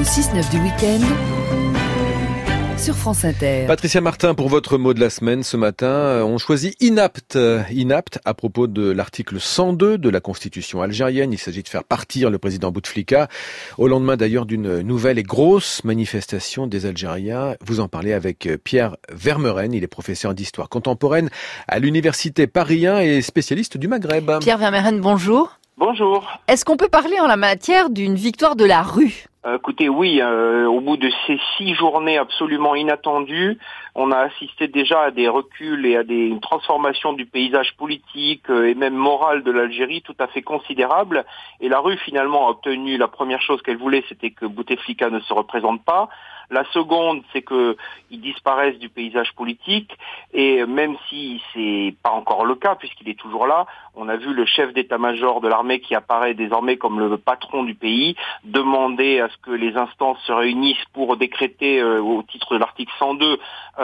6-9 du week-end sur France Inter. Patricia Martin, pour votre mot de la semaine ce matin, on choisit inapte. Inapte à propos de l'article 102 de la Constitution algérienne. Il s'agit de faire partir le président Bouteflika, au lendemain d'ailleurs d'une nouvelle et grosse manifestation des Algériens. Vous en parlez avec Pierre Vermeren, il est professeur d'histoire contemporaine à l'université Paris 1 et spécialiste du Maghreb. Pierre Vermeren, bonjour. Bonjour. Est-ce qu'on peut parler en la matière d'une victoire de la rue ? Écoutez, oui, au bout de ces 6 journées absolument inattendues, on a assisté déjà à des reculs et à une transformation du paysage politique et même moral de l'Algérie tout à fait considérable. Et la rue, finalement, a obtenu la première chose qu'elle voulait, c'était que Bouteflika ne se représente pas. La seconde, c'est qu'il disparaisse du paysage politique, et même si c'est pas encore le cas, puisqu'il est toujours là, on a vu le chef d'état-major de l'armée, qui apparaît désormais comme le patron du pays, demander à ce que les instances se réunissent pour décréter, au titre de l'article 102,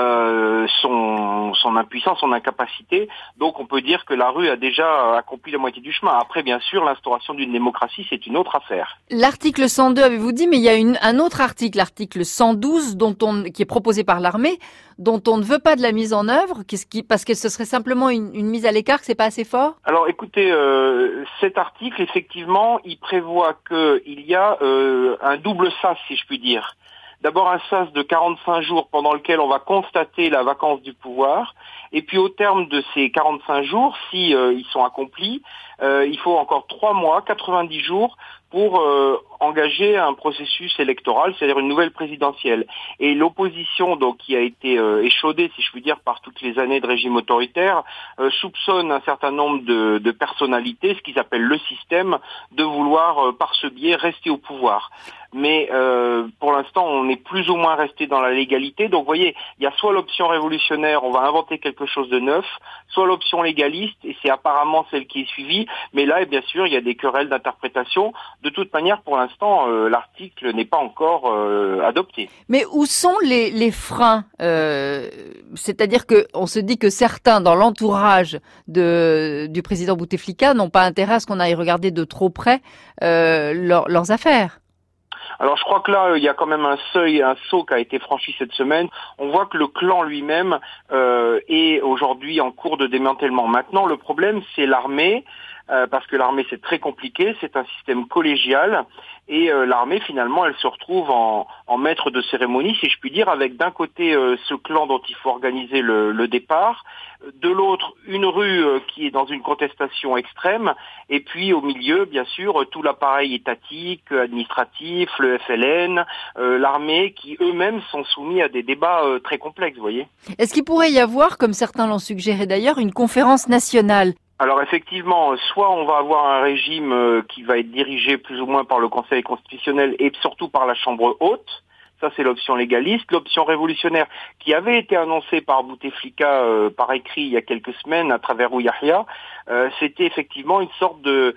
son impuissance, son incapacité. Donc on peut dire que la rue a déjà accompli la moitié du chemin. Après, bien sûr, l'instauration d'une démocratie, c'est une autre affaire. L'article 102, avez-vous dit, mais il y a un autre article, l'article 112, qui est proposé par l'armée, dont on ne veut pas de la mise en œuvre, parce que ce serait simplement une mise à l'écart, que c'est pas assez fort ? Alors écoutez, cet article, effectivement, il prévoit qu'il y a un double sas, si je puis dire. D'abord un sas de 45 jours pendant lequel on va constater la vacance du pouvoir, et puis au terme de ces 45 jours, si ils sont accomplis, il faut encore 3 mois, 90 jours pour engager un processus électoral, c'est-à-dire une nouvelle présidentielle. Et l'opposition, donc, qui a été échaudée, si je puis dire, par toutes les années de régime autoritaire, soupçonne un certain nombre de personnalités, ce qu'ils appellent le système, de vouloir, par ce biais, rester au pouvoir. Mais pour l'instant, on est plus ou moins resté dans la légalité. Donc, vous voyez, il y a soit l'option révolutionnaire, on va inventer quelque chose de neuf, soit l'option légaliste, et c'est apparemment celle qui est suivie. Mais là, bien sûr, il y a des querelles d'interprétation. De toute manière, pour l'instant, l'article n'est pas encore adopté. Mais où sont les freins ? C'est-à-dire qu'on se dit que certains, dans l'entourage du président Bouteflika, n'ont pas intérêt à ce qu'on aille regarder de trop près leurs affaires. Alors je crois que là, il y a quand même un saut qui a été franchi cette semaine. On voit que le clan lui-même est aujourd'hui en cours de démantèlement. Maintenant, le problème, c'est l'armée, parce que l'armée, c'est très compliqué, c'est un système collégial, et l'armée, finalement, elle se retrouve en maître de cérémonie, si je puis dire, avec d'un côté ce clan dont il faut organiser le départ, de l'autre une rue qui est dans une contestation extrême, et puis au milieu, bien sûr, tout l'appareil étatique, administratif, le FLN, l'armée, qui eux-mêmes sont soumis à des débats très complexes, vous voyez. Est-ce qu'il pourrait y avoir, comme certains l'ont suggéré d'ailleurs, une conférence nationale ? Alors effectivement, soit on va avoir un régime qui va être dirigé plus ou moins par le Conseil constitutionnel et surtout par la Chambre haute. Ça, c'est l'option légaliste. L'option révolutionnaire qui avait été annoncée par Bouteflika par écrit il y a quelques semaines à travers Ouyahia, c'était effectivement une sorte de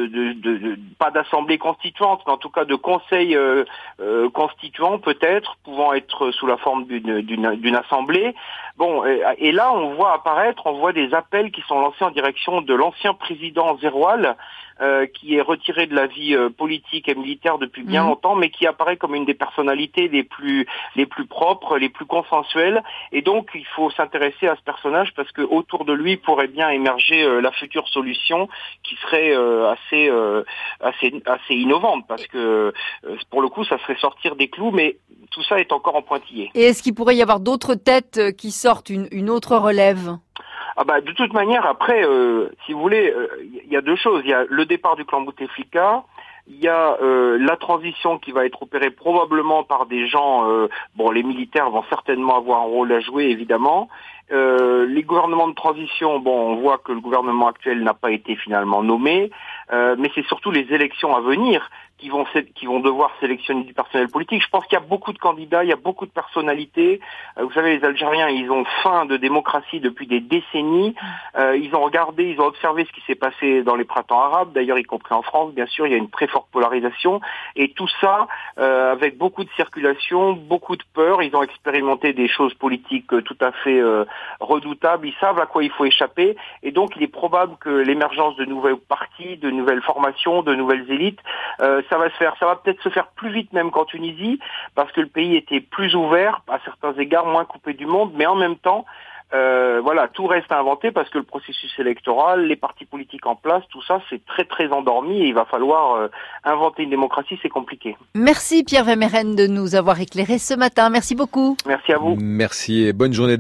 pas d'assemblée constituante, mais en tout cas de conseil constituant peut-être, pouvant être sous la forme d'une assemblée. Bon, et là on voit des appels qui sont lancés en direction de l'ancien président Zeroual, qui est retiré de la vie politique et militaire depuis bien longtemps, mais qui apparaît comme une des personnalités les plus propres, les plus consensuelles. Et donc, il faut s'intéresser à ce personnage parce que autour de lui pourrait bien émerger la future solution qui serait assez innovante, parce que pour le coup, ça serait sortir des clous, mais tout ça est encore en pointillé. Et est-ce qu'il pourrait y avoir d'autres têtes qui sortent, une autre relève ? De toute manière, après, si vous voulez, il y a deux choses. Il y a le départ du clan Bouteflika, il y a la transition qui va être opérée probablement par des gens, les militaires vont certainement avoir un rôle à jouer, évidemment. Les gouvernements de transition, on voit que le gouvernement actuel n'a pas été finalement nommé, mais c'est surtout les élections à venir qui vont devoir sélectionner du personnel politique. Je pense qu'il y a beaucoup de candidats, il y a beaucoup de personnalités. Vous savez, les Algériens, ils ont faim de démocratie depuis des décennies. Ils ont observé ce qui s'est passé dans les printemps arabes, d'ailleurs y compris en France, bien sûr, il y a une très forte polarisation. Et tout ça, avec beaucoup de circulation, beaucoup de peur. Ils ont expérimenté des choses politiques tout à fait redoutables, ils savent à quoi il faut échapper, et donc il est probable que l'émergence de nouveaux partis, de nouvelles formations, de nouvelles élites, ça va peut-être se faire plus vite même qu'en Tunisie, parce que le pays était plus ouvert, à certains égards moins coupé du monde, mais en même temps, tout reste à inventer parce que le processus électoral, les partis politiques en place, tout ça, c'est très très endormi et il va falloir inventer une démocratie, c'est compliqué. Merci Pierre Vermeyren de nous avoir éclairé ce matin. Merci beaucoup. Merci à vous. Merci et bonne journée.